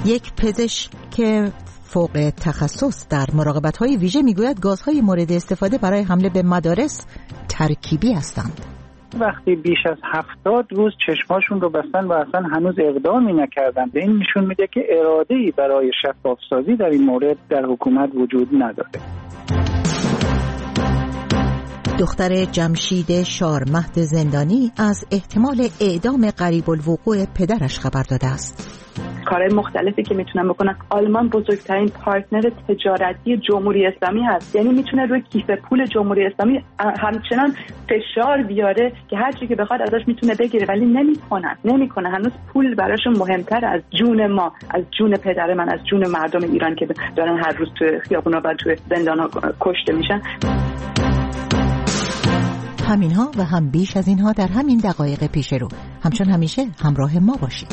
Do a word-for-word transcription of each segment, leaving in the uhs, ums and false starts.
یک پزشک که فوق تخصص در مراقبت‌های ویژه میگوید گازهای مورد استفاده برای حمله به مدارس ترکیبی هستند. وقتی بیش از هفتاد روز چشماشون رو بستن و اصلا هنوز اقدامی نکردن، به این نشون میده که اراده‌ای برای شفاف‌سازی در این مورد در حکومت وجود نداره. دختر جمشید شارمهد زندانی از احتمال اعدام قریب الوقوع پدرش خبر داده است. کارهای مختلفی که میتونن بکنن. آلمان بزرگترین پارتنر تجارتی جمهوری اسلامی هست، یعنی میتونه روی کیف پول جمهوری اسلامی همچنان فشار بیاره که هر چی که بخواد ازش میتونه بگیره، ولی نمیکنن نمیکنه هنوز پول براشون مهمتر از جون ما، از جون پدر من، از جون مردم ایران که دارن هر روز تو خیابونا و تو زندان‌ها کشته میشن. همینها و هم بیش از اینها در همین دقایق پیش رو. همچون همیشه همراه ما باشید.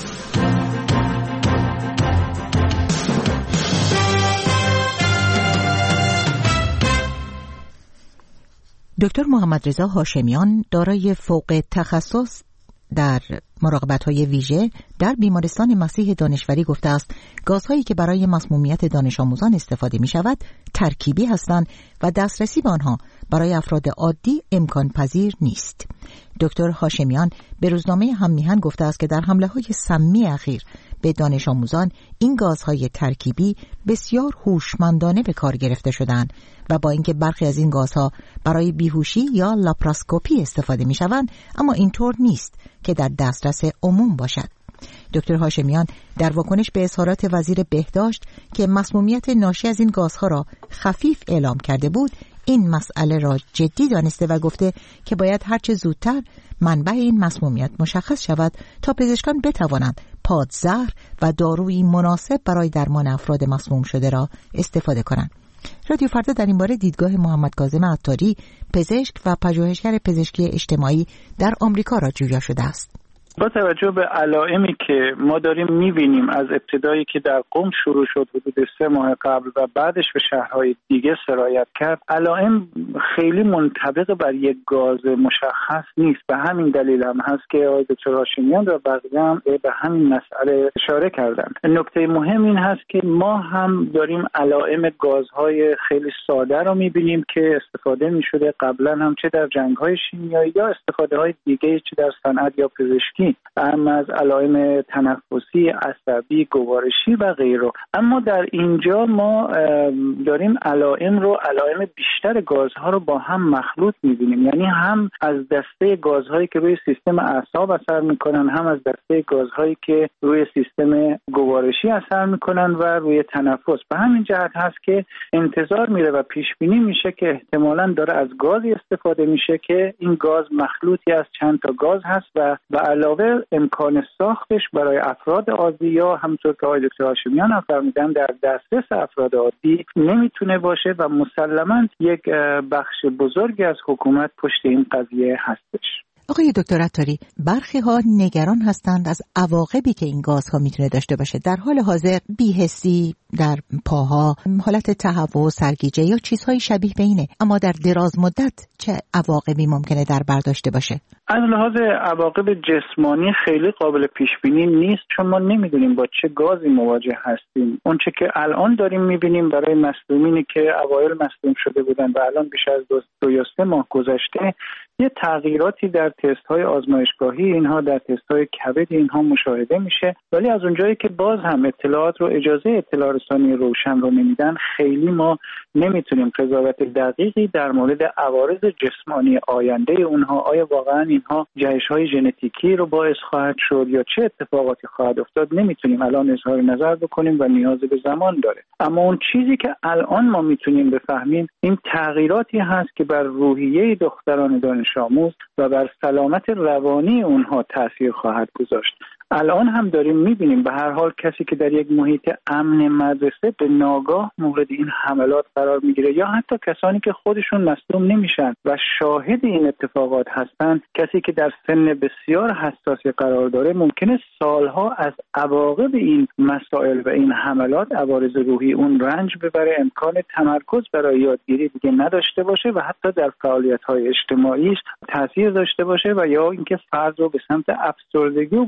دکتر محمد رضا هاشمیان دارای فوق تخصص در مراقبت‌های ویژه در بیمارستان مسیح دانشوری گفته است گازهایی که برای مسمومیت دانش آموزان استفاده می شود ترکیبی هستند و دسترسی به آنها برای افراد عادی امکان پذیر نیست. دکتر هاشمیان به روزنامه هممیهن گفته است که در حمله‌های سمی اخیر به دانش آموزان این گازهای ترکیبی بسیار هوشمندانه به کار گرفته شدند و با اینکه برخی از این گازها برای بیهوشی یا لاپاراسکوپی استفاده می شوند، اما اینطور نیست که در دسترس عموم باشد. دکتر هاشمیان در واکنش به اظهارات وزیر بهداشت که مسمومیت ناشی از این گازها را خفیف اعلام کرده بود، این مسئله را جدی دانسته و گفته که باید هرچه زودتر منبع این مسمومیت مشخص شود تا پزشکان بتوانند پادزهر و دارویی مناسب برای درمان افراد مسموم شده را استفاده کنند. رادیو فردا در این باره دیدگاه محمد کاظم عطاری، پزشک و پژوهشگر پزشکی اجتماعی در آمریکا را جویا شده است. با توجه به علائمی که ما داریم می‌بینیم از ابتدایی که در قم شروع شد حدود سه ماه قبل و بعدش به شهرهای دیگه سرایت کرد، علائم خیلی منطبق بر یک گاز مشخص نیست. به همین دلیل هم هست که آقای دکتر هاشمیان و بقیه هم به همین مسئله اشاره کردن. نکته مهم این هست که ما هم داریم علائم گازهای خیلی ساده رو می‌بینیم که استفاده می‌شده قبلا هم، چه در جنگ‌های شیمیایی یا استفاده‌های دیگه، چه در صنعت یا پزشکی، اما از علائم تنفسی، عصبی، گوارشی و غیره. اما در اینجا ما داریم علائم رو علائم بیشتر گازها رو با هم مخلوط می‌بینیم، یعنی هم از دسته گازهایی که روی سیستم اعصاب اثر می‌کنن، هم از دسته گازهایی که روی سیستم گوارشی اثر می‌کنن و روی تنفس. به همین جهت هست که انتظار میره و پیش بینی میشه که احتمالاً داره از گازی استفاده میشه که این گاز مخلوطی از چند تا گاز هست و به علاوه امکان ساختش برای افراد عادی یا همونطور که آقای دکتر هاشمیان هم فرمودن در دسترس افراد عادی نمیتونه باشه و مسلماً یک بخش بزرگی از حکومت پشت این قضیه هستش. آقای دکتر عطاری، برخی ها نگران هستند از عواقبی که این گازها میتونه داشته باشه. در حال حاضر بی‌حسی در پاها، حالت تهوع، سرگیجه یا چیزهای شبیه به اینه، اما در دراز مدت چه عواقبی ممکنه در بر داشته باشه؟ از لحاظ عواقب جسمانی خیلی قابل پیش بینی نیست، چون ما نمیدونیم با چه گازی مواجه هستیم. اون چه که الان داریم میبینیم برای مصدومینی که اوایل مصدوم شده بودن و الان بیش از دو, دو یا سه ماه گذشته یه تغییراتی در تست‌های آزمایشگاهی اینها، در تست‌های کبد اینها مشاهده میشه، ولی از اونجایی که باز هم اطلاعات رو اجازه اطلاع رسانی روشن رو نمیدن، خیلی ما نمیتونیم قضاوت دقیقی در مورد عوارض جسمانی آینده اونها، آیا واقعا اینها جهش‌های ژنتیکی رو باعث خواهد شد یا چه اتفاقاتی خواهد افتاد، نمیتونیم الان اظهار نظر بکنیم و نیاز به زمان داره. اما اون چیزی که الان ما میتونیم بفهمیم این تغییراتی هست که بر روحیه دختران دانش آموز و بر سلامت روانی اونها تأثیر خواهد گذاشت. الان هم داریم میبینیم به هر حال کسی که در یک محیط امن مدرسه به ناگاه مورد این حملات قرار میگیره یا حتی کسانی که خودشون مصدوم نمیشن و شاهد این اتفاقات هستند، کسی که در سن بسیار حساسی قرار داره ممکنه سالها از عواقب این مسائل و این حملات عوارض روحی اون رنج ببره، امکان تمرکز برای یادگیری دیگه نداشته باشه و حتی در فعالیت‌های اجتماعیش تاثیر داشته باشه و یا اینکه فرد رو به سمت افسردگی و گوشه‌نشینی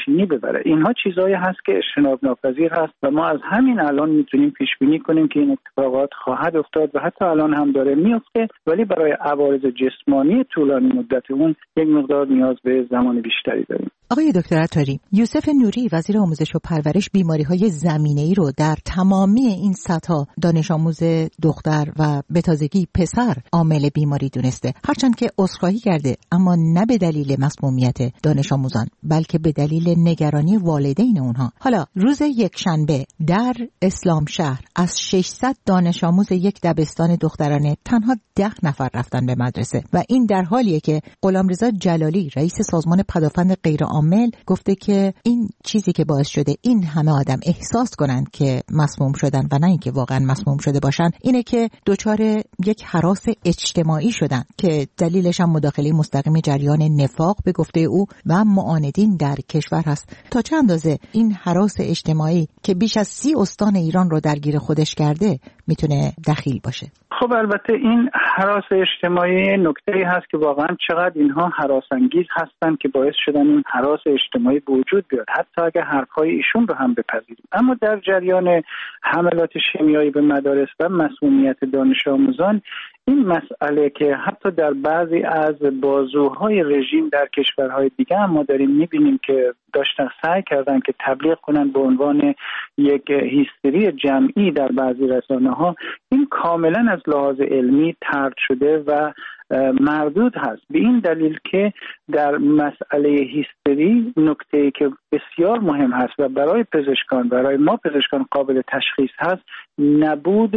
نشینی ببره. اینها چیزایی هست که اجتناب ناپذیر هست و ما از همین الان میتونیم پیش بینی کنیم که این اتفاقات خواهد افتاد و حتی الان هم داره میفته، ولی برای عوارض جسمانی طولانی مدت اون یک مقدار نیاز به زمان بیشتری داریم. آقای دکتر عطاری، یوسف نوری وزیر آموزش و پرورش بیماری‌های زمینه‌ای رو در تمامی این سطح دانش آموز دختر و به تازگی پسر عامل بیماری دونسته، هرچند که عذرخواهی کرده، اما نه به دلیل مسمومیت دانش آموزان بلکه به دلیل نگرانی والدین اونها. حالا روز یکشنبه در اسلام شهر از ششصد دانش آموز یک دبستان دخترانه تنها ده نفر رفتن به مدرسه و این در حالیه که غلامرضا جلالی رئیس سازمان پدافند غیر عامل گفته که این چیزی که باعث شده این همه آدم احساس کنند که مسموم شدن و نه اینکه واقعا مسموم شده باشن اینه که دچار یک هراس اجتماعی شدن که دلیلش هم مداخله مستقیم جریان نفاق به گفته او و معاندین در کشور هست. تا چه اندازه این هراس اجتماعی که بیش از سی استان ایران رو درگیر خودش کرده میتونه دخیل باشه؟ خب البته این هراس اجتماعی نکته‌ای هست که واقعا چقدر اینها هراس‌انگیز هستن که باعث شدن این هراس اجتماعی به وجود بیاد، حتی اگه حرفهای ایشون رو هم بپذیریم. اما در جریان حملات شیمیایی به مدارس و مسمومیت دانش آموزان، این مسئله که حتی در بعضی از بازوهای رژیم در کشورهای دیگه هم ما داریم می‌بینیم که داشتن سعی کردن که تبلیغ کنن به عنوان یک هیستری جمعی در بعضی رسانه‌ها، این کاملا از لحاظ علمی طرد شده و مردود هست، به این دلیل که در مسئله هیستری نکته‌ای که بسیار مهم هست و برای پزشکان، برای ما پزشکان قابل تشخیص هست، نبود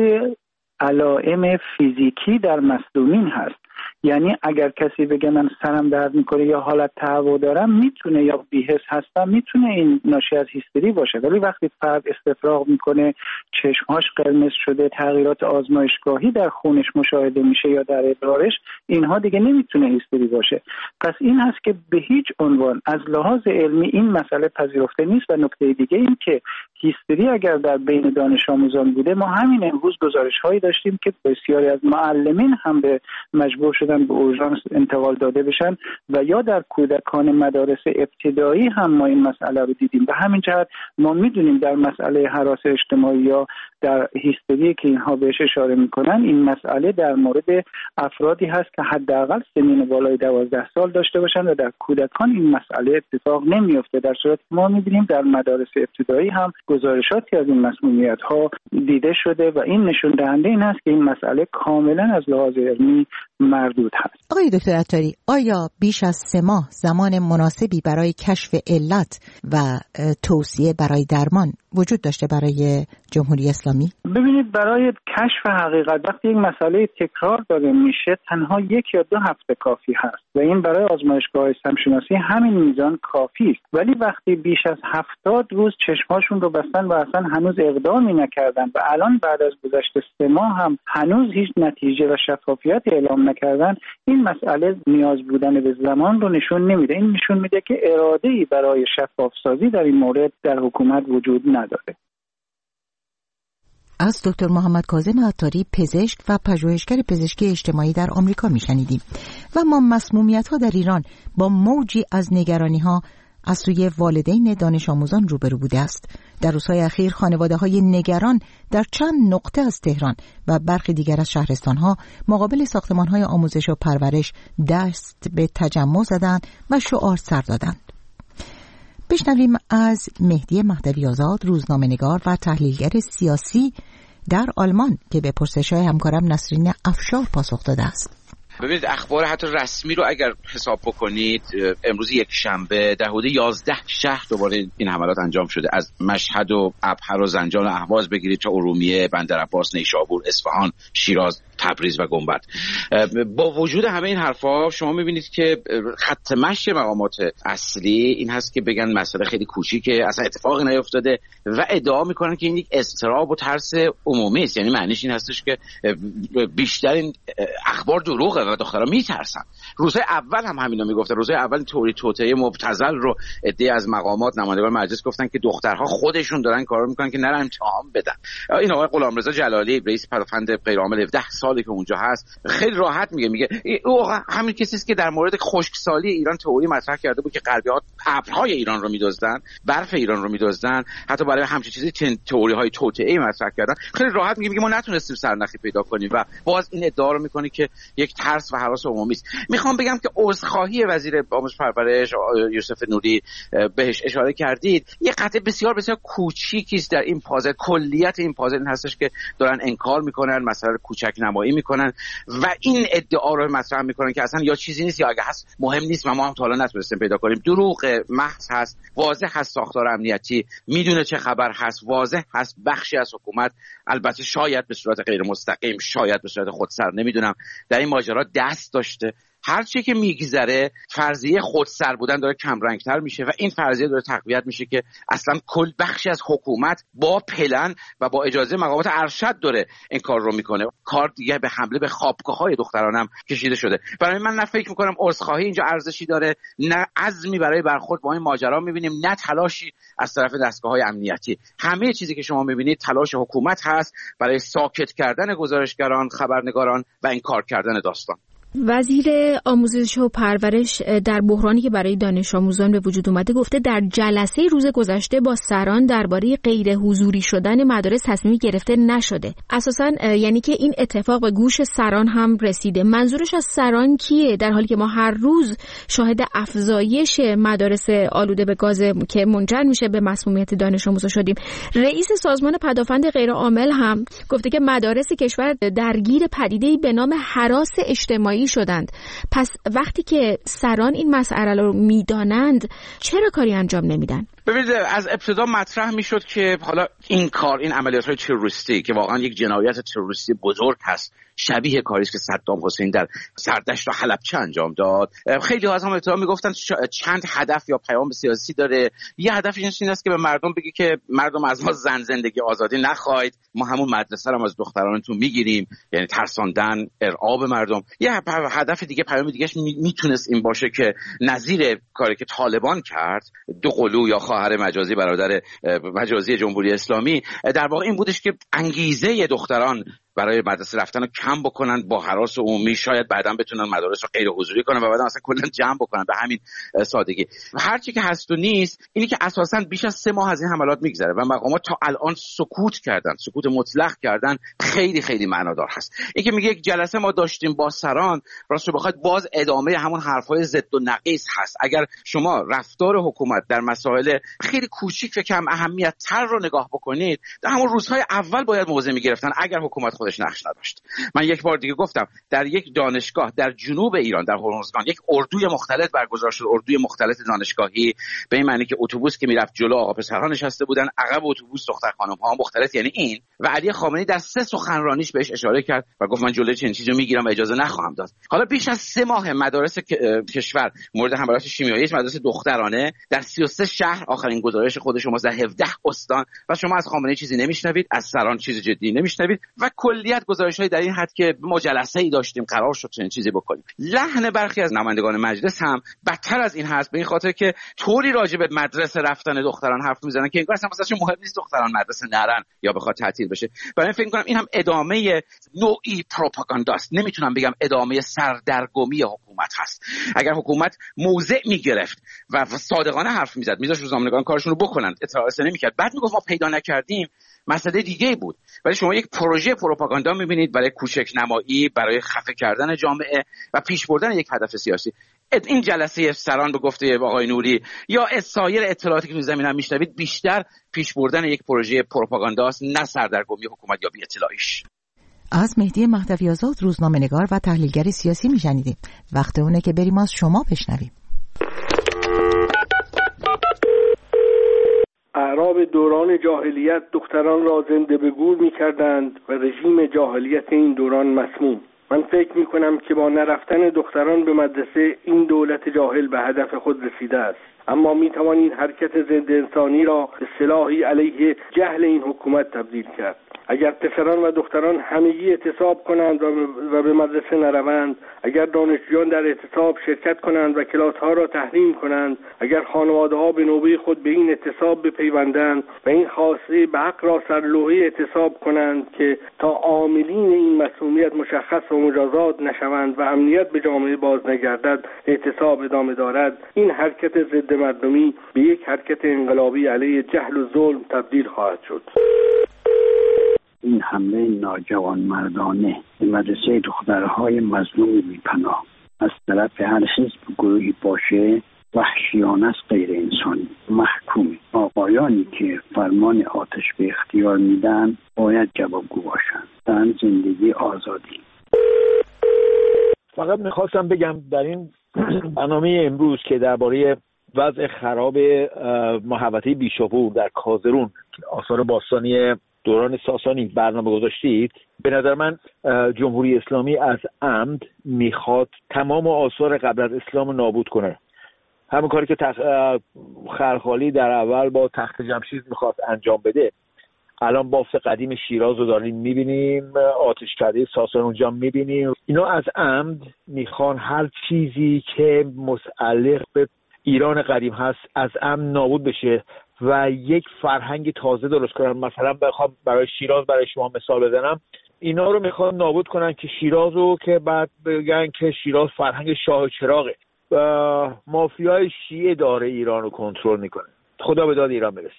علائم فیزیکی در مصدومین هست. یعنی اگر کسی بگه من سرم درد میکنه یا حالت تهوع دارم، میتونه یا بی‌حس هستم، میتونه این ناشی از هیستری باشه، ولی وقتی فرد استفراغ میکنه، چشمهاش قرمز شده، تغییرات آزمایشگاهی در خونش مشاهده میشه یا در ادرارش، اینها دیگه نمیتونه هیستری باشه. پس این هست که به هیچ عنوان از لحاظ علمی این مسئله پذیرفته نیست. و نکته دیگه این که هیستری اگر در بین دانش آموزان بوده، ما همین امروز گزارش‌هایی داشتیم که بسیاری از معلمین هم به مجبور شدن به اورژانس انتقال داده بشن و یا در کودکان مدارس ابتدایی هم ما این مسئله رو دیدیم. به همین جهت ما میدونیم در مسئله هراس اجتماعی یا در هیستری که اینها بهش اشاره میکنن، این مسئله در مورد افرادی هست که حداقل سنین بالای دوازده سال داشته باشن و در کودکان این مسئله اتفاق نمیفته، در صورتی که ما میبینیم در مدارس ابتدایی هم گزارشاتی از این مسمومیت ها دیده شده و این نشون دهنده این است که این مسئله کاملا از لحاظ علمی مردود هست. آقای دکتر عطاری، آیا بیش از سه ماه زمان مناسبی برای کشف علت و توصیه برای درمان وجود داشته برای جمهوری اسلامی؟ ببینید، برای کشف حقیقت وقتی یک مسئله تکرار داده میشه، تنها یک یا دو هفته کافی هست و این برای آزمایشگاه سمشناسی همین میزان کافی است. ولی وقتی بیش از هفتاد روز چشماشون رو بستن و اصلا هنوز اقدامی نکردن و الان بعد از گذشت سه ماه هم هنوز هیچ نتیجه و شفافیتی اعلام نکردن، این مسئله نیاز بودن به زمان رو نشون نمیده. این نشون میده که اراده‌ای برای شفاف سازی در این مورد در حکومت وجود نداره. از دکتر محمد کاظم عطاری، پزشک و پژوهشگر پزشکی اجتماعی در آمریکا میشنیدیم. و ما مسمومیت‌ها در ایران با موجی از نگرانی‌ها از سوی والدین دانش آموزان روبرو بوده است. در روزهای اخیر خانواده‌های نگران در چند نقطه از تهران و برخی دیگر از شهرستان‌ها مقابل ساختمان‌های آموزش و پرورش دست به تجمع زدند و شعار سر دادند. بشنویم از مهدی مهدوی آزاد، روزنامه‌نگار و تحلیلگر سیاسی در آلمان که به پرسش‌های همکارم نسرین افشار پاسخ داده است. ببینید، اخبار حتی رسمی رو اگر حساب بکنید، امروز یک شنبه در حدود یازده شهر دوباره این حملات انجام شده، از مشهد و ابهر و زنجان و اهواز بگیرید تا ارومیه، بندرعباس، نیشابور، اصفهان، شیراز، تبریز و گنبد. با وجود همه این حرفا شما میبینید که خط مشی مقامات اصلی این هست که بگن مسئله خیلی کوچیکه، اصلا اتفاقی نیفتاده و ادعا میکنن که این یک اضطراب و ترس عمومی است. یعنی معنیش این هستش که بیشتر این اخبار دروغه و دخترها میترسن. روزهای اول هم همینا میگفتن. روزهای اول توری توطئه مبتذل رو عده از مقامات، نمایندگان مجلس گفتن که دخترها خودشون دارن کارو میکنن که نرن امتحان بدن. این آقای غلامرضا جلالی، رئیس پدافند غیرعامل، هفده سالی که اونجا هست، خیلی راحت میگه میگه او همین کسی است که در مورد خشکسالی ایران تئوری مطرح کرده بود که غربی‌ها ابرهای ایران رو میدزدن، برف ایران رو میدزدن، حتی برای همچین چیزی تئوری های توطئه‌ای مطرح کردن. خیلی راحت میگیم ما نتونستیم سرنخی پیدا کنیم و باز این ادعا رو میکنه که یک ترس و هراس عمومی است. میخوام بگم که عذرخواهی وزیر آموزش پرورش یوسف نوری بهش اشاره کردید یه قطعه بسیار بسیار کوچیکی است در این پازل. کلیت این پازل این هستش که دارن انکار میکنن، مثلا کوچک نمایی میکنن و این ادعا رو مطرح میکنن که اصلا یا چیزی نیست یا اگه هست مهم نیست و ما هم تا حالا نتونستیم پیدا کنیم. دروغ محض هست. واضح هست ساختار امنیتی میدونه چه خبر هست، واضح هست بخشی از حکومت، البته شاید به صورت غیر مستقیم، شاید به صورت خودسر، نمیدونم، در این ماجرا دست داشته. هر چی که میگذره فرضیه خودسر بودن داره کم رنگتر میشه و این فرضیه داره تقویت میشه که اصلا کل بخشی از حکومت با پلن و با اجازه مقامات ارشد داره این کار رو میکنه. کار دیگه به حمله به خوابگاه‌های دخترانم کشیده شده. برای من نه فکر میکنم عذرخواهی اینجا ارزشی داره، نه عزمی برای برخورد با این ماجرا میبینیم، نه تلاشی از طرف دستگاه‌های امنیتی. همه چیزی که شما میبینید تلاش حکومت هست برای ساکت کردن گزارشگران، خبرنگاران و این کار کردن داستان. وزیر آموزش و پرورش در بحرانی که برای دانش آموزان به وجود اومده گفته در جلسه روز گذشته با سران درباره غیر حضوری شدن مدارس تصمیمی گرفته نشده. اساساً یعنی که این اتفاق به گوش سران هم رسیده. منظورش از سران کیه در حالی که ما هر روز شاهد افزایش مدارس آلوده به گاز که منجر میشه به مسمومیت دانش آموزا شدیم؟ رئیس سازمان پدافند غیرعامل هم گفته که مدارس کشور درگیر پدیده‌ای به نام هراس اجتماعی شدند. پس وقتی که سران این مسئله رو میدانند چرا کاری انجام نمیدن؟ ببینید از ابتدا مطرح میشد که حالا این کار، این عملیات‌های تروریستی که واقعا یک جنایت تروریستی بزرگ هست، شبیه کاری است که صدام حسین در سردشت و حلبچه انجام داد. خیلی ها از هم ابتدا میگفتن چند هدف یا پیام سیاسی داره. یه هدفش این است که به مردم بگی که مردم از ما زن زندگی آزادی نخواهید، ما همون مدرسه رو از دخترانتون میگیریم، یعنی ترساندن، ارعاب مردم. یه هدف دیگه، پیام دیگهش میتونست این باشه که نظیر کاری که طالبان کرد، دو قلو یا خواهر مجازی برادر مجازی جمهوری اسلامی، در واقع این بودش که انگیزه دختران برای مدرسه رفتن رو کم بکنن با هراس عمومی، شاید بعداً بتونن مدارس رو غیر حضوری کنن و بعداً اصلا کلا جمع بکنن. به همین سادگی هر چی که هست و نیست اینی که اساساً بیش از سه ماه از این حملات میگذره و مقامات تا الان سکوت کردن، سکوت مطلق کردن. خیلی خیلی معنادار هست. این که میگه یک جلسه ما داشتیم با سران، راست رو بخواید باز ادامه همون حرفای ضد و نقیض هست. اگر شما رفتار حکومت در مسائل خیلی کوچیک و کم اهمیت تر رو نگاه بکنید، در همون روزهای اول باید موضع میگرفتن اگر حکومت خودش نقش نداشت. من یک بار دیگه گفتم در یک دانشگاه در جنوب ایران، در هرمزگان، یک اردوی مختلط برگزار شد، اردوی مختلط دانشگاهی، به این معنی که اتوبوس که میرفت جلو آقا پسرها نشسته بودن، عقب اتوبوس دختر خانم ها مختلط، یعنی این. و علی خامنه‌ای در سه سخنرانیش بهش اشاره کرد و گفت من جلوی چنین چیزی رو میگیرم و اجازه نخواهم داد. حالا بیش از سه ماه مدارس کشور مورد حملات شیمیایی، مدارس دخترانه در سی و سه شهر، آخرین گزارش خود شما در هفده استان، و شما از خامنه‌ای چیزی نمیشنوید، از سران چیز جدی نمیشنوید و کلیت گزارش‌های در این حد که ما جلسه‌ای داشتیم قرار شد چنین چیزی بکنیم. لحن برخی از نمایندگان مجلس هم بدتر از این هست، به این خاطر که طوری راجع به مدرسه رفتن دختران حرف میزنن که انگار اصلا واسهشون مهم نیست دختران مدرسه نرن یا بخواد تعطیل بشه. برای فکر می‌کنم این هم ادامه نوعی پروپاگانداست، نمیتونم بگم ادامه سردرگمی حکومت هست. اگر حکومت موضع میگرفت و صادقانه حرف میزد، میذاشت روزنامه‌نگاران کارشون رو بکنن، اطلاع رسانی نمیکرد، بعد میگفت ما پیدا نکردیم، مسئله دیگه بود. ولی شما یک پروژه پروپاگاندا میبینید برای کوچک نمایی، برای خفه کردن جامعه و پیش بردن یک هدف سیاسی. این جلسه سران به گفته آقای نوری یا سایر اطلاعاتی که تو زمین هم میشنوید بیشتر پیش بردن یک پروژه پروپاگانداست، نه سردرگمی حکومت یا بی اطلاعیش. از مهدی مهدوی آزاد، روزنامه‌نگار و تحلیلگر سیاسی میشنیدیم. وقت اونه که بریم از شما بشنویم. اعراب دوران جاهلیت دختران را زنده به گور می‌کردند و رژیم جاهلیت این دوران مسموم. من فکر می‌کنم که با نرفتن دختران به مدرسه این دولت جاهل به هدف خود رسیده است. اما می‌توان این حرکت ضد انسانی را به سلاحی علیه جهل این حکومت تبدیل کرد. اگر پسران و دختران همگی اعتصاب کنند و به مدرسه نروند، اگر دانشجویان در اعتصاب شرکت کنند و کلاس‌ها را تحریم کنند، اگر خانواده‌ها به نوبه خود به این اعتصاب بپیوندند و این خواسته به حق را سر لوحه اعتصاب کنند که تا عاملین این مسئولیت مشخص و مجازات نشوند و امنیت به جامعه باز نگردد، اعتصاب ادامه دارد، این حرکت ضد مردمی به یک حرکت انقلابی علیه جهل و ظلم تبدیل خواهد شد. این حمله ناجوان مردانه به مدرسه دخترهای مظلوم بی‌پناه از طرف هر حزب گروهی باشه وحشیانه است، غیر انسانی. محکوم آقایانی که فرمان آتش به اختیار میدن باید جوابگو باشند. زن، زندگی، آزادی. فقط میخواستم بگم در این برنامه امروز که درباره وضع خراب محوطه بیشاپور در کازرون آثار باستانی دوران ساسانی برنامه گذاشتید، به نظر من جمهوری اسلامی از عمد میخواد تمام آثار قبل از اسلام نابود کنه. همون کاری که تخ... خلخالی در اول با تخت جمشید میخواد انجام بده، الان بافت قدیم شیراز رو داریم میبینیم، آتشکده ساسان اونجا میبینیم. اینا از عمد میخوان هر چیزی که متعلق به ایران قدیم هست از عمد نابود بشه و یک فرهنگ تازه درست کنن. مثلا بخوام برای شیراز برای شما مثال بزنم، اینا رو میخوان نابود کنن که شیراز رو که بعد بگن که شیراز فرهنگ شاه چراغه و مافیای شیعه داره ایران رو کنترل میکنه. خدا به داد ایران برسه.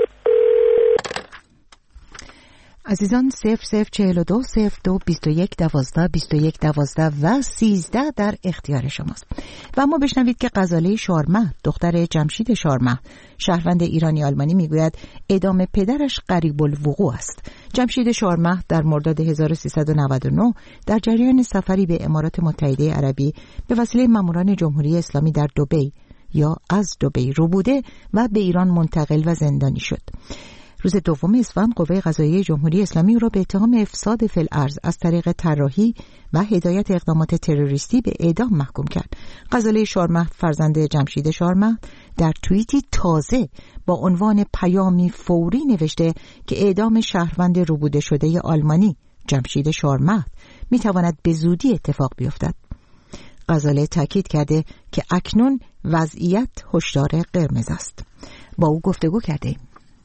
عزیزان صفر صفر چهل و دو صفر دو بیست و یک دوازده بیست و یک دوازده و سیزده در اختیار شماست. و اما بشنوید که غزاله شارمهد دختر جمشید شارمهد شهروند ایرانی آلمانی میگوید اعدام پدرش قریب الوقوع است. جمشید شارمهد در مرداد هزار و سیصد و نود و نه در جریان سفری به امارات متحده عربی به وسیله ماموران جمهوری اسلامی در دبی یا از دبی رو بوده و به ایران منتقل و زندانی شد. روز دوم اسفند قوه قضاییه جمهوری اسلامی او را به اتهام افساد فی الارض از طریق طراحی و هدایت اقدامات تروریستی به اعدام محکوم کرد. غزاله شارمهد فرزند جمشید شارمهد در توییتی تازه با عنوان پیامی فوری نوشته که اعدام شهروند روبوده شده آلمانی جمشید شارمهد میتواند به زودی اتفاق بیفتد. غزاله تاکید کرده که اکنون وضعیت هشدار قرمز است. با او گفتگو کردیم.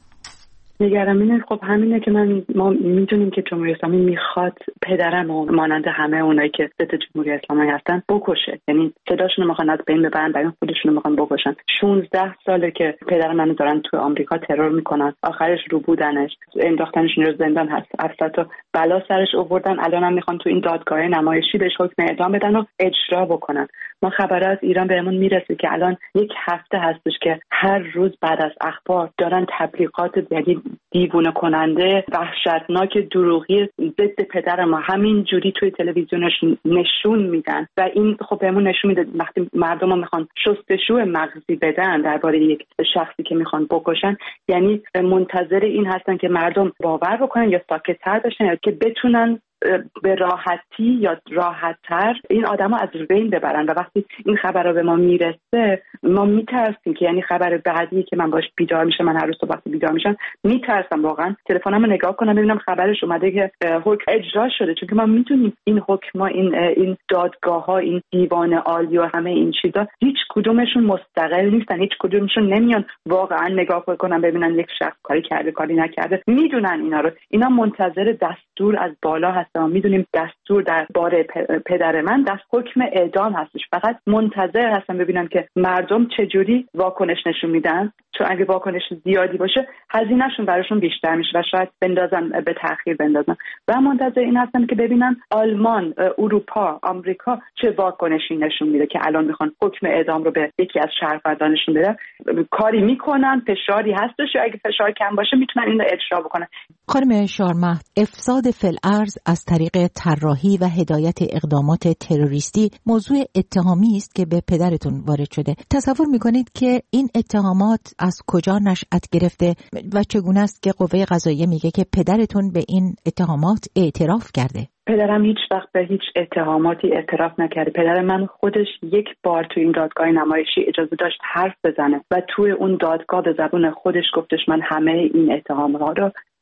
نگران اینه خب همینه که من ما میدونیم که جمهوری اسلامی میخواد پدرم و مانند همه اونایی که ضد جمهوری اسلامی هستن بکشه، یعنی صداشون رو میخوان از بین ببرن، برای خودشون رو میخوان بکشن. شانزده ساله که پدر منو دارن تو آمریکا ترور میکنن، آخرش رو بودنش، انداختنش رو زندان هست، افساتو بلا سرش آوردن، الان هم میخوان تو این دادگاه نمایشی بهش حکم اعدام بدن و اجرا بکنن. ما خبر از ایران بهمون میرسه که الان یک هفته هستش که هر روز بعد از اخبار دارن تبلیغات یعنی دیوونه کننده وحشتناک دروغی ضد پدر ما همین جوری توی تلویزیونش نشون میدن و این خب بهمون نشون میده وقتی مردم ها میخوان شستشو مغزی بدن درباره یک شخصی که میخوان بکشن، یعنی منتظر این هستن که مردم باور بکنن یا ساکت‌تر بشن یا که بتونن به راحتی یا راحت‌تر این آدم‌ها از بین ببرن. و وقتی این خبر به ما میرسه ما میترسیم که یعنی خبر بعدی که من باش بیدار میشم، من هر روز صبح بیدار میشم میترسم واقعا تلفنمو نگاه کنم ببینم خبرش اومده که حکم اجرا شده، چون که ما میدونیم این حکم‌ها این این دادگاه‌ها این دیوان عالی و همه این چیزا هیچ کدومشون مستقل نیستن، هیچ کدومشون نمیان واقعا نگاه کنن ببینن یک شخص کاری کرده کاری نکرده، میدونن اینا رو. اینا منتظر دستور از بالا هست. ما میدونیم دستور در باره پدر من دست حکم اعدام هستش، فقط منتظر هستن ببینم که مردم چجوری واکنش نشون میدن، چون اگه واکنش زیادی باشه هزینه‌شون براشون بیشتر میشه و شاید بندازن به تأخیر بندازن و منتظر این هستن که ببینن آلمان، اروپا، آمریکا چه واکنشی نشون میده که الان میخوان حکم اعدام رو به یکی از شهروندانشون بدن. کاری میکنن، فشاری هستش، اگه فشار کم باشه میتونن این رو اجرا بکنن. خانم شارمهد، افساد فی الارض از طریق طراحی و هدایت اقدامات تروریستی موضوع اتهامی است که به پدرتون وارد شده. تصور میکنید که این اتهامات از کجا نشأت گرفته و چگونه است که قوه قضاییه میگه که پدرتون به این اتهامات اعتراف کرده؟ پدرم هیچ وقت به هیچ اتهاماتی اعتراف نکرده. پدر من خودش یک بار تو این دادگاه نمایشی اجازه داشت حرف بزنه و توی اون دادگاه به زبون خودش گفتش من همه این اتهامات رو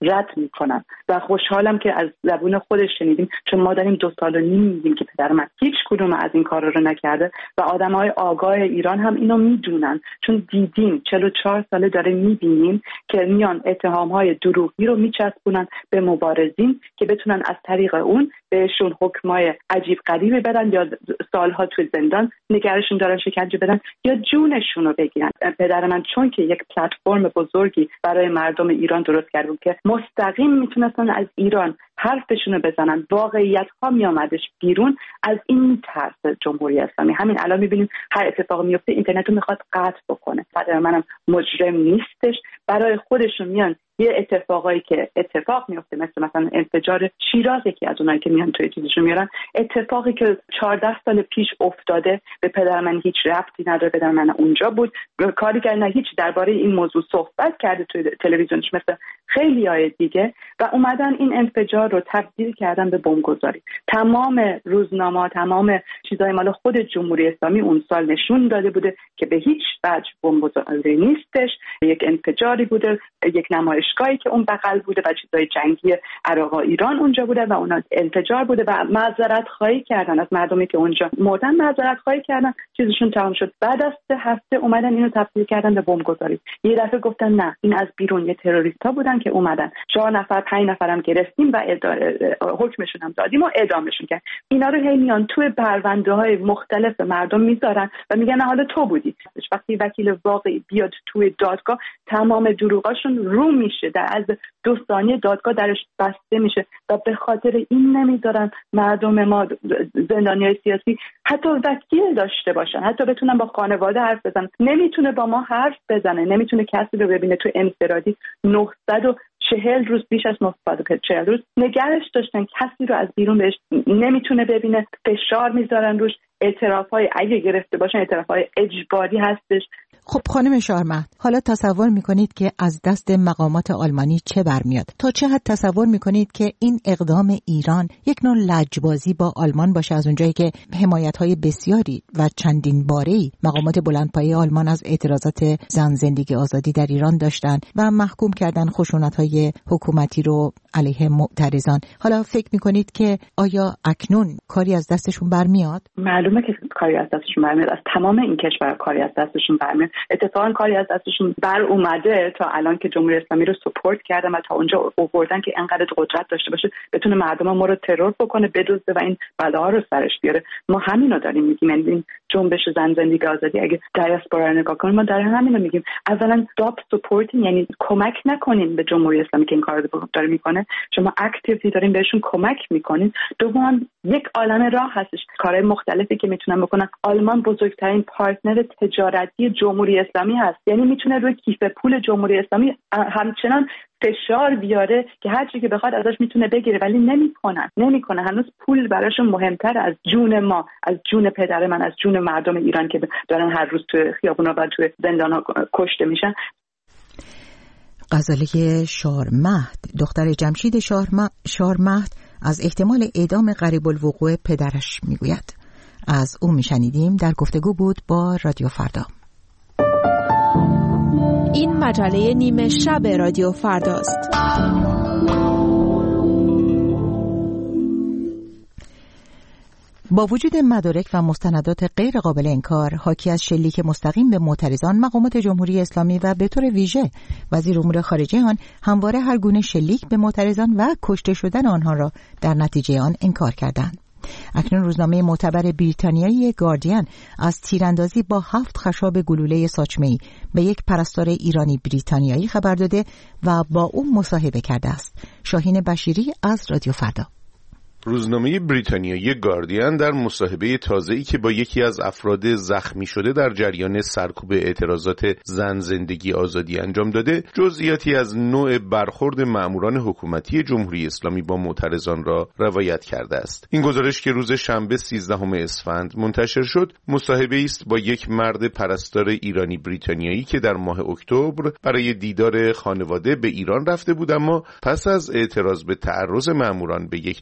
رد میکنن و خوشحالم که از زبون خودش شنیدیم، چون ما داریم دو سال و نیم میگیم که پدر من هیچ کدوم از این کارا رو نکرده و آدمای آگاه ایران هم اینو میدونن، چون دیدیم چهل و چهار ساله داره میبینیم که میان اتهامهای دروغی رو میچسبونن به مبارزین که بتونن از طریق اون بهشون حکمای عجیب غریبی بدن یا سالها توی زندان نگرشون دارن شکنجه بدن یا جونشون رو بگیرن. پدر من چون که یک پلتفرم بزرگی برای مردم ایران درست کرد بود که مستقیم میتونستن از ایران حرفشون رو بزنن، واقعیت ها میامدش بیرون، از این میترسه جمهوری اسلامی. همین الان میبینیم هر اتفاق میفته اینترنت رو میخواد قطع بکنه. پدر منم مجرم نیستش، برای خودشون میان یه اتفاقایی که اتفاق میفته مثل مثلا انفجار شیراز، یکی از اونایی که میان توی چیزشون میارن، اتفاقی که چهارده سال پیش افتاده به پدر من هیچ ربطی نداره، پدر من اونجا بود کاری کرد، نه هیچ درباره این موضوع صحبت کرده توی تلویزیونش مثل خیلی های دیگه و اومدن این انفجار رو تبدیل کردن به بمبگذاری. تمام روزنامه‌ها، تمام چیزای مال خود جمهوری اسلامی اون سال نشون داده بوده که به هیچ وجه بمبگذاری نیستش، یک انفجاری بوده، یک نمایشگاهی که اون بغل بوده و چیزای جنگی عراق و ایران اونجا بوده و اون انفجار بوده و معذرت خواهی کردن از مردمی که اونجا مردن، معذرت خواهی کردن، چیزشون تمام شد. بعد از سه هفته اومدن اینو تبدیل کردن به بمبگذاری. یه دفعه گفتن نه این از بیرون یه تروریستا بودن که اومدن، چهار نفر پنج نفرم گرفتیم و حکمشون هم دادیم و اعدامشون کرد. اینا رو هی میان توی پرونده‌های مختلف مردم میذارن و میگن حالا تو بودی. وقتی وکیل واقعی بیاد توی دادگاه تمام دروغاشون رو میشه، در از دو ثانیه دادگاه درش بسته میشه و به خاطر این نمیذارن مردم ما زندانیای سیاسی حتی وکیل داشته باشن، حتی بتونن با خانواده حرف بزنن. نمیتونه با ما حرف بزنه، نمیتونه کسی رو ببینه. تو انفرادی نهصد و چهل روز، بیش از نهصد و چهل روز نگرش داشتن، کسی رو از بیرون بهش نمیتونه ببینه، فشار میذارن روش. اعترافای اگه گرفته باشن اعترافای اجباری هستش. خب خانم شاهرمهد، حالا تصور میکنید که از دست مقامات آلمانی چه برمیاد؟ تا چه حد تصور میکنید که این اقدام ایران یک نوع لجبازی با آلمان باشه، از اونجایی که حمایت‌های بسیاری و چندین باره‌ای مقامات بلندپایه آلمان از اعتراضات زن زندگی آزادی در ایران داشتن و محکوم کردن خشونت‌های حکومتی رو علیه معترضان. حالا فکر میکنید که آیا اکنون کاری از دستشون برمیاد؟ معلومه که کاری از دستشون برمیاد. از تمام این کشور کاری از دستشون برمیاد. اتفاقا کاری از دستشون بر اومده تا الان که جمهوری اسلامی رو سپورت کردن و تا اونجا آوردن که انقدر قدرت داشته باشه بتونه مردم ما رو ترور بکنه، بدزده و این بلاها رو سرش بیاره. ما همین رو داریم میگیم. این جنبش زن زندگی آزادی اگه دیاسپورا رو نگاه کنیم ما داریم همین رو میگیم. اولا stop supporting، یعنی کمک نکنین به جمهوری اسلامی که این کارو داره میکنه. شما اکتیولی دارین بهشون کمک میکنین. دوم یک عالمه راه هستش، کارهای مختلفی که میتونن بکنن. آلمان بزرگترین پارتنر تجارتی جمهوری اسلامی هست، یعنی میتونه روی کیف پول جمهوری اسلامی همچنان فشار بیاره که هر چی که بخواد ازش میتونه بگیره، ولی نمیکنن نمیکنه هنوز پول براشون مهمتر از جون ما، از جون پدر من، از جون مردم ایران که دارن هر روز تو خیابونا و تو زندان‌ها کشته میشن. غزاله شاهرمهد، دختر جمشید شاهرمهد، از احتمال اعدام قریب الوقوع پدرش میگوید. از او میشنیدیم در گفتگو بود با رادیو فردا. این مجله نیمه شب رادیو فرداست. با وجود مدارک و مستندات غیر قابل انکار حاکی از شلیک مستقیم به معترضان، مقامات جمهوری اسلامی و به طور ویژه وزیر امور خارجه آن همواره هر گونه شلیک به معترضان و کشته شدن آنها را در نتیجه آن انکار کردند. اکنون روزنامه معتبر بریتانیایی گاردین از تیراندازی با هفت خشاب گلوله ساچمه‌ای به یک پرستار ایرانی بریتانیایی خبر داده و با او مصاحبه کرده است. شاهین بشیری از رادیو فردا. روزنامه بریتانیایی گاردین در مصاحبه تازه‌ای که با یکی از افراد زخمی شده در جریان سرکوب اعتراضات زن زندگی آزادی انجام داده، جزئیاتی از نوع برخورد مأموران حکومتی جمهوری اسلامی با معترضان را روایت کرده است. این گزارش که روز شنبه سیزدهم اسفند منتشر شد، مصاحبه‌ای است با یک مرد پرستار ایرانی بریتانیایی که در ماه اکتبر برای دیدار خانواده به ایران رفته بود، اما پس از اعتراض به تعرض مأموران به یک دختر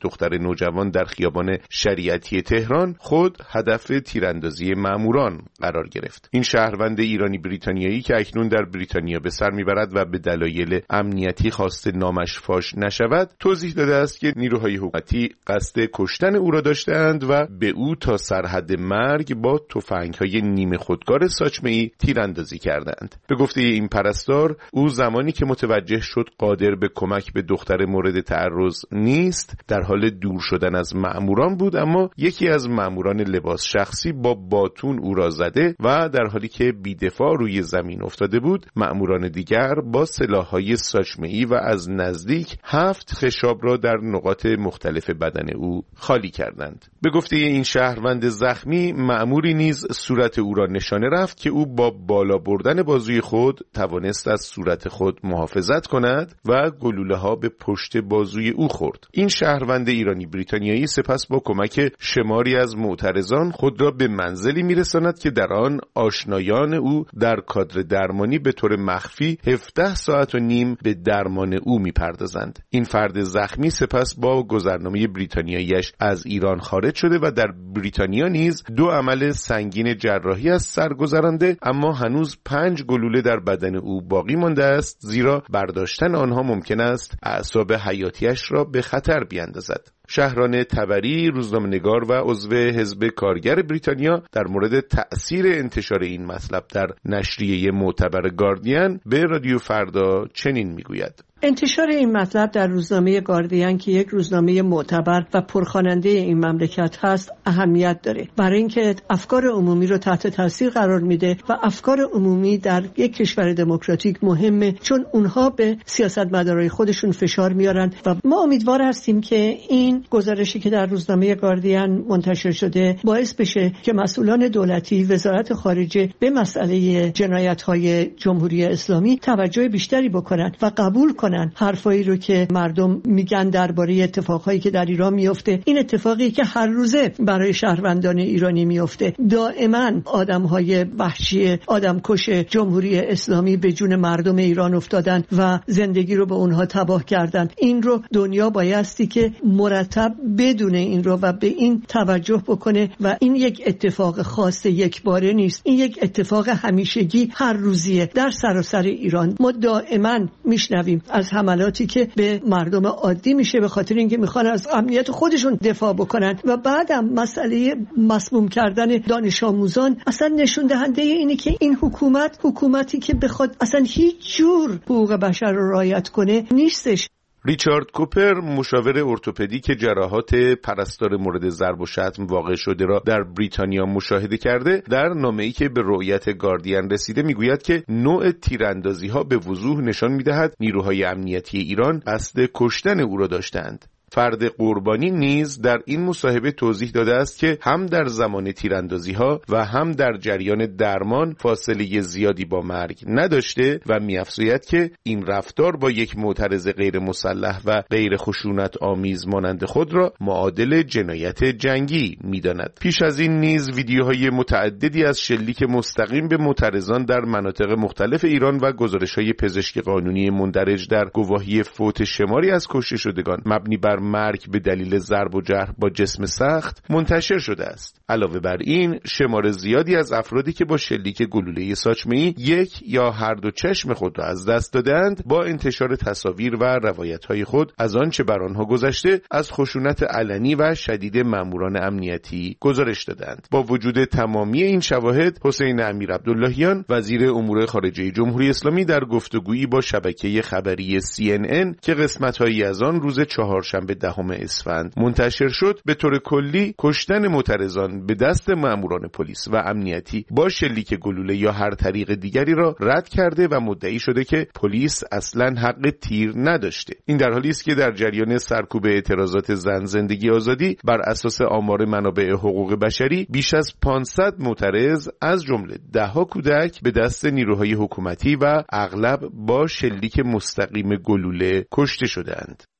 نوجوان در خیابان شریعتی تهران خود هدف تیراندازی ماموران قرار گرفت. این شهروند ایرانی بریتانیایی که اکنون در بریتانیا به سر میبرد و به دلایل امنیتی خواسته نامش فاش نشود، توضیح داده است که نیروهای حکومتی قصد کشتن او را داشتند و به او تا سرحد مرگ با تفنگ‌های نیمه خودکار ساچمه‌ای تیراندازی کردند. به گفته این پرستار، او زمانی که متوجه شد قادر به کمک به دختر مورد تعرض نیست، در حال دور شدن از مأموران بود، اما یکی از مأموران لباس شخصی با باتون او را زده و در حالی که بی‌دفاع روی زمین افتاده بود، مأموران دیگر با سلاح‌های ساچمه‌ای و از نزدیک هفت خشاب را در نقاط مختلف بدن او خالی کردند. به گفته این شهروند زخمی، مأموری نیز صورت او را نشانه رفت که او با بالا بردن بازوی خود توانست از صورت خود محافظت کند و گلوله ها به پشت بازوی او خورد. این شهروند ایرانی بریتانیایی سپس با کمک شماری از معترضان خود را به منزلی میرساند که در آن آشنایان او در کادر درمانی به طور مخفی هفده ساعت و نیم به درمان او میپردازند. این فرد زخمی سپس با گذرنامه بریتانیاییش از ایران خارج شده و در بریتانیا نیز دو عمل سنگین جراحی از سر گذرانده، اما هنوز پنج گلوله در بدن او باقی مانده است، زیرا برداشتن آنها ممکن است اعصاب حیاتیش را به خطر بیاندازد. شهران تبری، روزنامه‌نگار و عضو حزب کارگر بریتانیا، در مورد تأثیر انتشار این مطلب در نشریه معتبر گاردین به رادیو فردا چنین میگوید: انتشار این مطلب در روزنامه گاردین که یک روزنامه معتبر و پرخواننده این مملکت هست اهمیت داره، برای اینکه افکار عمومی رو تحت تاثیر قرار میده و افکار عمومی در یک کشور دموکراتیک مهمه، چون اونها به سیاستمدارای خودشون فشار میارن و ما امیدوار هستیم که این گزارشی که در روزنامه گاردین منتشر شده باعث بشه که مسئولان دولتی، وزارت خارجه به مسئله جنایت‌های جمهوری اسلامی توجه بیشتری بکنن و قبول کنن حرفایی رو که مردم میگن درباره اتفاقایی که در ایران میفته. این اتفاقی که هر روزه برای شهروندان ایرانی میفته، دائما آدم‌های وحشی، آدمکش جمهوری اسلامی به جون مردم ایران افتادن و زندگی رو به اونها تباه کردن. این رو دنیا بایستی که مرتب بدونه این رو و به این توجه بکنه و این یک اتفاق خاص یک باره نیست، این یک اتفاق همیشگی هر روزیه در سراسر ایران. ما دائما میشنویم از حملاتی که به مردم عادی میشه به خاطر اینکه میخوان از امنیت خودشون دفاع بکنن و بعدم مسئله مسموم کردن دانش آموزان اصلا نشون دهنده اینه که این حکومت حکومتی که بخواد اصلا هیچ جور حقوق بشر رو رعایت کنه نیستش. ریچارد کوپر، مشاور ارتوپدی که جراحات پرستار مورد ضرب و شتم واقع شده را در بریتانیا مشاهده کرده، در نامه‌ای که به رؤیت گاردین رسیده میگوید که نوع تیراندازی‌ها به وضوح نشان می‌دهد نیروهای امنیتی ایران قصد کشتن او را داشتند. فرد قربانی نیز در این مصاحبه توضیح داده است که هم در زمان تیراندازی‌ها و هم در جریان درمان فاصله زیادی با مرگ نداشته و می‌افزاید که این رفتار با یک معترض غیر مسلح و غیر خشونت آمیز مانند خود را معادل جنایت جنگی می‌داند. پیش از این نیز ویدیوهای متعددی از شلیک مستقیم به معترضان در مناطق مختلف ایران و گزارش‌های پزشک قانونی مندرج در گواهی فوت شماری از کشته شدگان مبنی بر مرگ به دلیل ضرب و جرح با جسم سخت منتشر شده است. علاوه بر این، شمار زیادی از افرادی که با شلیک گلوله ساچمه‌ای یک یا هر دو چشم خود را از دست دادند، با انتشار تصاویر و روایت‌های خود از آنچه بر آنها گذشته از خشونت علنی و شدید ماموران امنیتی گزارش دادند. با وجود تمامی این شواهد، حسین امیرعبداللهیان، وزیر امور خارجه جمهوری اسلامی، در گفتگویی با شبکه خبری سی ان ان که قسمت‌هایی از آن روز چهارشنبه دهم اسفند منتشر شد، به طور کلی کشتن معترضان به دست ماموران پلیس و امنیتی با شلیک گلوله یا هر طریق دیگری را رد کرده و مدعی شده که پلیس اصلاً حق تیر نداشته. این در حالی است که در جریان سرکوب اعتراضات زن زندگی آزادی بر اساس آمار منابع حقوق بشری بیش از پانصد معترض از جمله ده‌ها کودک به دست نیروهای حکومتی و اغلب با شلیک مستقیم گلوله کشته شدند.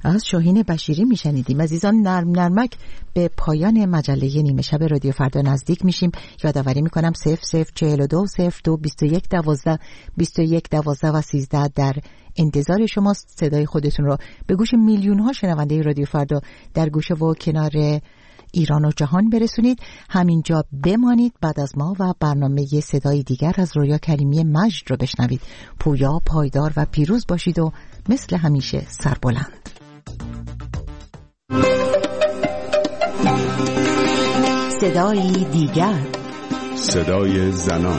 از شاهین بشیری میشنیدیم. عزیزان، نرم نرمک به پایان مجله نیمه شب رادیو فردا نزدیک میشیم. یادآوری میکنم صفر صفر چهل و دو صفر دو بیست و یک دوازده بیست و یک دوازده و سیزده در انتظار شماست. صدای خودتون رو به گوش میلیون ها شنونده رادیو فردا در گوشه و کنار ایران و جهان برسونید. همینجا بمانید. بعد از ما و برنامه صدای دیگر از رویا کریمی مجد رو بشنوید. پویا، پایدار و پیروز باشید و مثل همیشه سربلند. صدای دیگر، صدای زنان.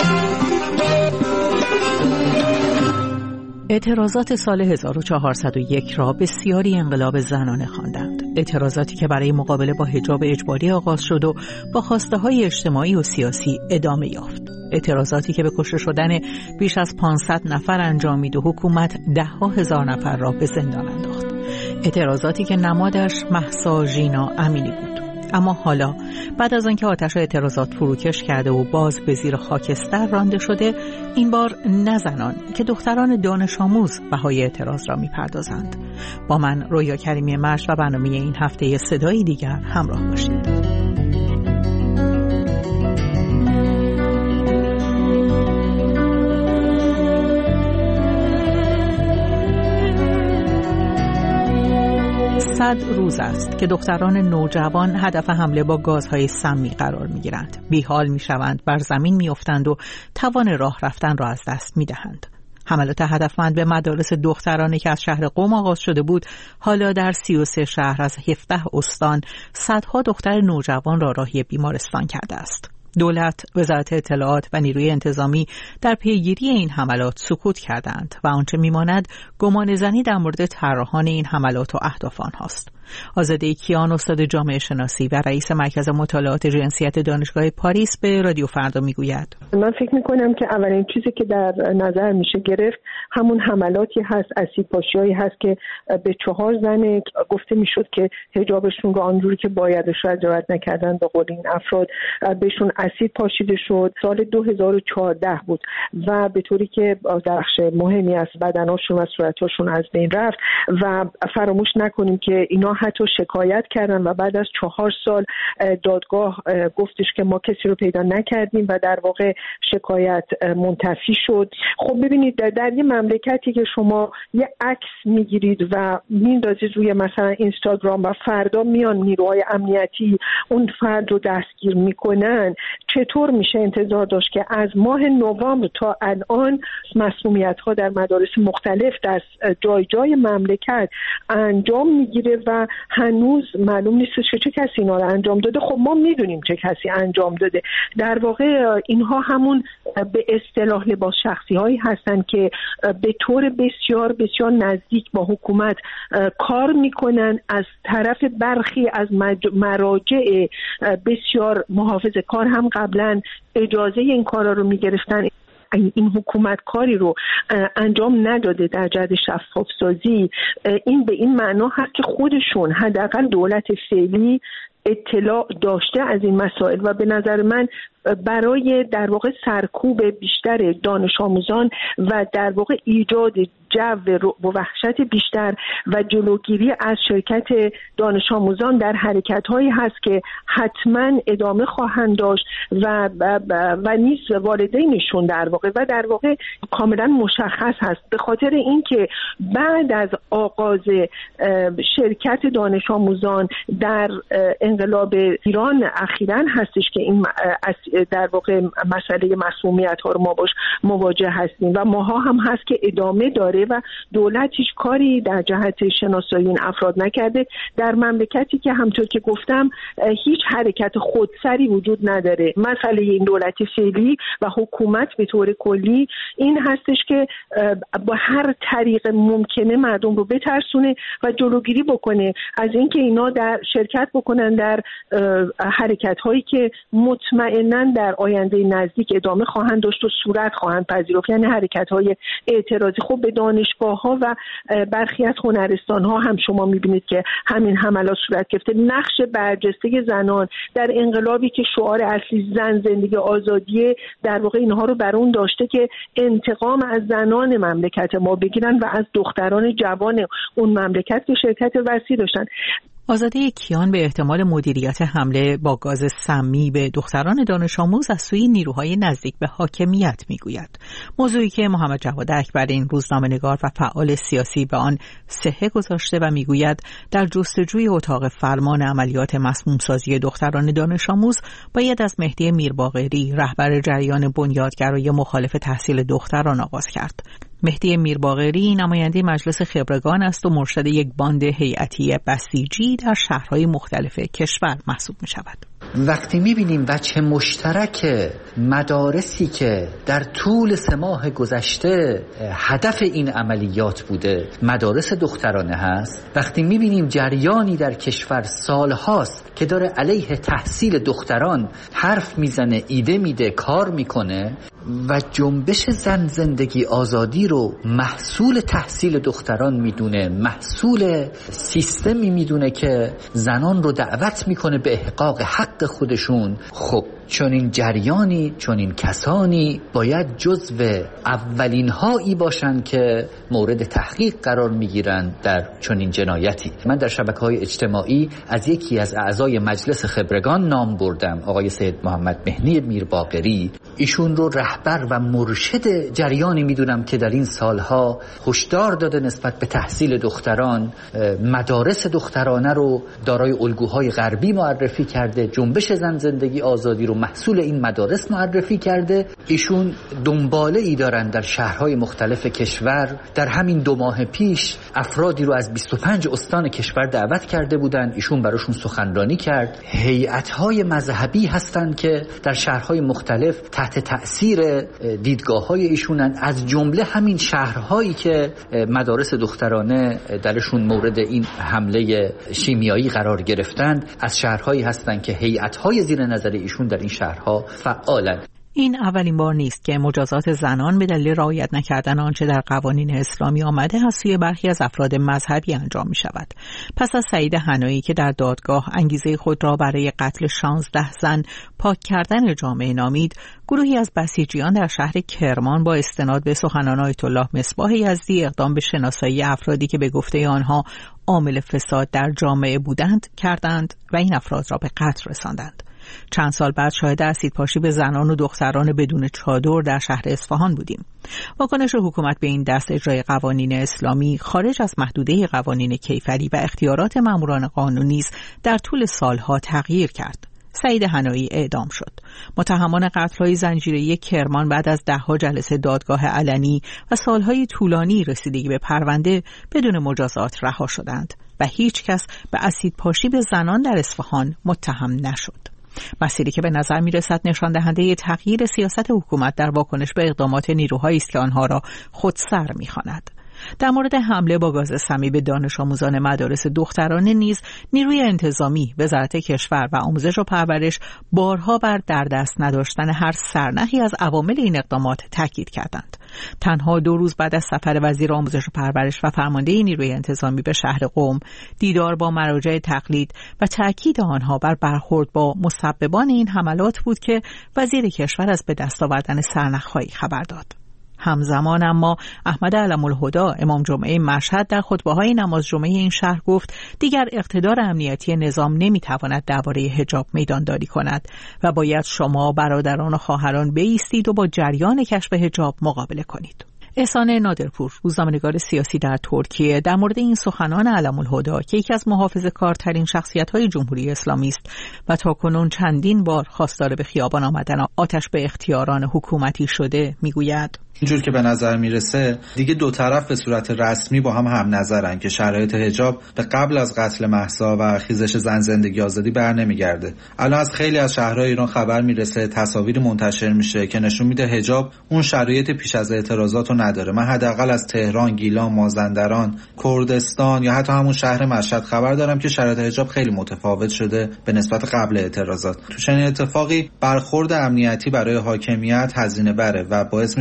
اعتراضات سال هزار و چهارصد و یک را بسیاری انقلاب زنانه خواندند. اعتراضاتی که برای مقابله با حجاب اجباری آغاز شد و با خواسته‌های اجتماعی و سیاسی ادامه یافت. اعتراضاتی که به کشته شدن بیش از پانصد نفر انجامید و حکومت ده‌ها هزار نفر را به زندان انداخت. اعتراضاتی که نمادش مهسا ژینا امینی بود. اما حالا بعد از آنکه آتش اعتراضات فروکش کرده و باز به زیر خاکستر رانده شده، این بار نه زنان که دختران دانش آموز بهای اعتراض را میپردازند. با من رویا کریمی مجد و برنامه این هفته صدایی دیگر همراه باشید. صد روز است که دختران نوجوان هدف حمله با گازهای سمی قرار می‌گیرند. بیحال می‌شوند، بر زمین می‌افتند و توان راه رفتن را از دست می‌دهند. حملات هدفمند به مدارس دخترانه که از شهر قم آغاز شده بود، حالا در سی و سه شهر از هفده استان صدها دختر نوجوان را راهی بیمارستان کرده است. دولت، وزارت اطلاعات و نیروی انتظامی در پیگیری این حملات سکوت کردند و آنچه میماند گمان زنی در مورد طراحان این حملات و اهداف آنهاست. آزاده کیان، استاد جامعه شناسی و رئیس مرکز مطالعات جنسیت دانشگاه پاریس، به رادیو فردا میگوید: من فکر میکنم که اولین چیزی که در نظر میشه گرفت همون حملاتی هست، اسیدپاشی‌هایی هست که به چهار زن گفته میشد که حجابشون رو آنجوری که باید شاید رعایت نکردن، به قول این افراد بهشون اسید پاشیده شد. سال دو هزار و چهارده بود و به طوری که بخش مهمی از بدناشون و صورتاشون از بین رفت و فراموش نکنیم که اینا حتی شکایت کردن و بعد از چهار سال دادگاه گفتش که ما کسی رو پیدا نکردیم و در واقع شکایت منتفی شد. خب ببینید در یه مملکتی که شما یه عکس میگیرید و میندازید روی مثلا اینستاگرام و فردا میان نیروهای امنیتی اون فرد رو دستگیر میکنن، چطور میشه انتظار داشت که از ماه نوامبر تا الان مسمومیت ها در مدارس مختلف در جای جای مملکت انجام میگیره و هنوز معلوم نیست چه چه کسی اینا رو انجام داده؟ خب ما میدونیم چه کسی انجام داده. در واقع اینها همون به اصطلاح لباس شخصی هایی هستن که به طور بسیار بسیار نزدیک با حکومت کار میکنن. از طرف برخی از مراجع بسیار محافظه کار هم قبلا اجازه این کارا رو میگرفتن. این حکومت کاری رو انجام نداده در جهت شفاف سازی. این به این معنا هست که خودشون حداقل دولت فعلی اطلاع داشته از این مسائل و به نظر من برای در واقع سرکوب بیشتر دانش آموزان و در واقع ایجاد جو و وحشت بیشتر و جلوگیری از شرکت دانش آموزان در حرکت‌هایی هست که حتما ادامه خواهند داشت و و, و نیز والدینشون در واقع و در واقع کاملا مشخص هست به خاطر اینکه بعد از آغاز شرکت دانش آموزان در انقلاب ایران اخیراً هستش که این در واقع مسئله مسمومیت ها رو ما باش مواجه هستیم و ماها هم هست که ادامه داره و دولت هیچ کاری در جهت شناسایی این افراد نکرده در مملکتی که همطور که گفتم هیچ حرکت خودسری وجود نداره. مسئله این دولت فعلی و حکومت به طور کلی این هستش که با هر طریق ممکنه مردم رو بترسونه و جلوگیری بکنه از اینکه اینا در شرکت بکنن در حرکت هایی که مطمئناً در آینده نزدیک ادامه خواهند داشت و صورت خواهند پذیرفت، یعنی حرکت های اعتراضی. خب به دانشگاه‌ها و برخی از هنرستان‌ها هم شما می‌بینید که همین حملات صورت گرفته. نقش برجسته زنان در انقلابی که شعار اصلی زن زندگی آزادی، در واقع اینها رو بر اون داشته که انتقام از زنان مملکت ما بگیرن و از دختران جوان اون مملکت که شرکت وسیع داشتن. آزاده کیان به احتمال مدیریت حمله با گاز سمی به دختران دانش آموز از سوی نیروهای نزدیک به حاکمیت میگوید. موضوعی که محمد جواد اکبرین روزنامه‌نگار و فعال سیاسی به آن صحه گذاشته و میگوید در جستجوی اتاق فرمان عملیات مسمومسازی دختران دانش آموز باید از مهدی میرباقری رهبر جریان بنیادگرای مخالف تحصیل دختران آغاز کرد. مهدی میرباقری نماینده مجلس خبرگان است و مرشد یک باند هیئتی بسیجی در شهرهای مختلف کشور محسوب می شود. وقتی می‌بینیم وجه مشترک مدارسی که در طول سه ماه گذشته هدف این عملیات بوده مدارس دخترانه هست، وقتی می‌بینیم جریانی در کشور سالهاست که داره علیه تحصیل دختران حرف میزنه، ایده میده، کار میکنه و جنبش زن زندگی آزادی رو محصول تحصیل دختران میدونه، محصول سیستمی میدونه که زنان رو دعوت میکنه به احقاق حق خودشون، خب چون این جریانی، چون این کسانی باید جزو اولین هایی باشن که مورد تحقیق قرار میگیرن در چون این جنایتی. من در شبکه‌های اجتماعی از یکی از اعضای مجلس خبرگان نام بردم، آقای سید محمد مهدی میرباقری. ایشون رو رهبر و مرشد جریانی میدونم که در این سالها هشدار داده نسبت به تحصیل دختران، مدارس دخترانه رو دارای الگوهای غربی معرفی کرده، جنبش زن زندگی آزادی رو محصول این مدارس معرفی کرده. ایشون دنباله ای دارن در شهرهای مختلف کشور. در همین دو ماه پیش افرادی رو از بیست و پنج استان کشور دعوت کرده بودن، ایشون براشون سخنرانی کرد. هیئت‌های مذهبی هستن که در شهرهای مختلف تحت تأثیر دیدگاه‌های ایشونن، از جمله همین شهرهایی که مدارس دخترانه درشون مورد این حمله شیمیایی قرار گرفتند، از شهرهایی هستن که هیئت‌های زیر نظر ایشون در این شهرها فعالن. این اولین بار نیست که مجازات زنان به دلیل رعایت نکردن آنچه در قوانین اسلامی آمده از سوی برخی از افراد مذهبی انجام می شود. پس از سعید حنایی که در دادگاه انگیزه خود را برای قتل شانزده زن پاک کردن جامعه نامید، گروهی از بسیجیان در شهر کرمان با استناد به سخنان آیت الله مصباح یزدی اقدام به شناسایی افرادی که به گفته آنها عامل فساد در جامعه بودند کردند و این افراد را به قتل رساندند. چند سال بعد شاهد اسیدپاشی به زنان و دختران بدون چادر در شهر اصفهان بودیم. واکنش حکومت به این دست اجرای قوانین اسلامی خارج از محدوده قوانین کیفری و اختیارات ماموران قانونی در طول سالها تغییر کرد. سعید حنایی اعدام شد. متهمان قتل‌های زنجیره‌ای کرمان بعد از ده‌ها جلسه دادگاه علنی و سالهای طولانی رسیدگی به پرونده بدون مجازات رها شدند و هیچ کس به اسیدپاشی به زنان در اصفهان متهم نشد. مسیری که به نظر می رسد نشان دهنده تغییر سیاست حکومت در واکنش به اقدامات نیروهایی است که آنها را خودسر می خواند. در مورد حمله با گاز سمی به دانش آموزان مدارس دخترانه نیز نیروی انتظامی، وزارت کشور و آموزش و پرورش بارها بر در دست نداشتن هر سرنخی از عوامل این اقدامات تاکید کردند. تنها دو روز بعد از سفر وزیر آموزش و پرورش و فرمانده نیروی انتظامی به شهر قم، دیدار با مراجع تقلید و تاکید آنها بر برخورد با مسببان این حملات بود که وزیر کشور از به دست آوردن سرنخ‌هایی خبر داد. همزمان اما احمد علم‌الهدی امام جمعه مشهد در خطبه‌های نماز جمعه این شهر گفت دیگر اقتدار امنیتی نظام نمی‌تواند درباره حجاب میدانداری کند و باید شما برادران و خواهران بایستید و با جریان کشف حجاب مقابله کنید. احسان نادرپور، روزنامه‌نگار سیاسی در ترکیه، در مورد این سخنان علم‌الهدی که یکی از محافظه‌کارترین شخصیت‌های جمهوری اسلامی است و تاکنون چندین بار خواستار به خیابان آمدن آتش به اختیاران حکومتی شده، میگوید اینجور که به نظر میرسه دیگه دو طرف به صورت رسمی با هم هم نظرن که شرایط حجاب به قبل از قتل مهسا و خیزش زن زندگی آزادی بر نمیگرده. الان از خیلی از شهرهای ایران خبر میرسه، تصاویر منتشر میشه که نشون میده حجاب اون شرایط پیش از اعتراضات رو نداره. من حداقل از تهران، گیلان، مازندران، کردستان یا حتی همون شهر مشهد خبر دارم که شرایط حجاب خیلی متفاوت شده به نسبت قبل اعتراضات. تو چنین اتفاقی برخورد امنیتی برای حاکمیت هزینه بره و باعث میشه که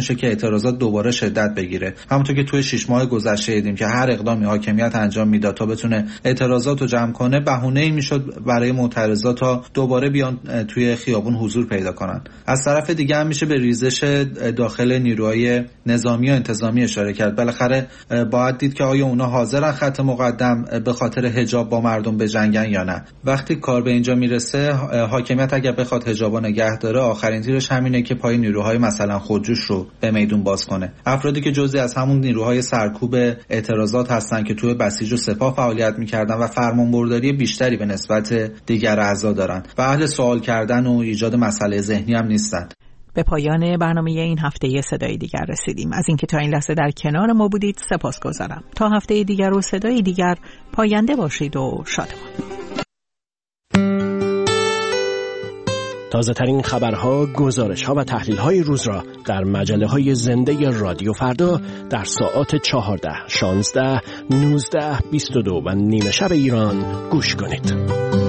اعتراضات دوباره شدت بگیره. همونطور که توی شش ماه گذشته دیدیم که هر اقدامی حاکمیت انجام میداد تا بتونه اعتراضات رو جمع کنه، بهونه‌ای میشد برای معترضات تا دوباره بیان توی خیابون حضور پیدا کنن. از طرف دیگه هم میشه به ریزش داخل نیروهای نظامی و انتظامی اشاره کرد. بالاخره باید دید که آیا اونا حاضرن خط مقدم به خاطر حجاب با مردم بجنگن یا نه. وقتی کار به اینجا میرسه، حاکمیت اگر بخواد حجابا نگه داره، آخرین تیرش همینه که پای نیروهای مثلا خودجوش رو به میدون باز کنه. افرادی که جزئی از همون نیروهای سرکوب اعتراضات هستن که توی بسیج و سپاه فعالیت میکردن و فرمانبرداری بیشتری به نسبت دیگر اعضا دارن و اهل سوال کردن و ایجاد مسئله ذهنی هم نیستن. به پایان برنامه این هفته صدای دیگر رسیدیم. از اینکه تا این لحظه در کنار ما بودید سپاسگزارم. تا هفته دیگر و صدای دیگر، پاینده باشید و شادمان. تازه ترین خبرها، گزارش‌ها و تحلیل‌های روز را در مجله‌های زنده رادیو فردا در ساعات چهارده، شانزده، نوزده، بیست و دو و نیمه شب ایران گوش کنید.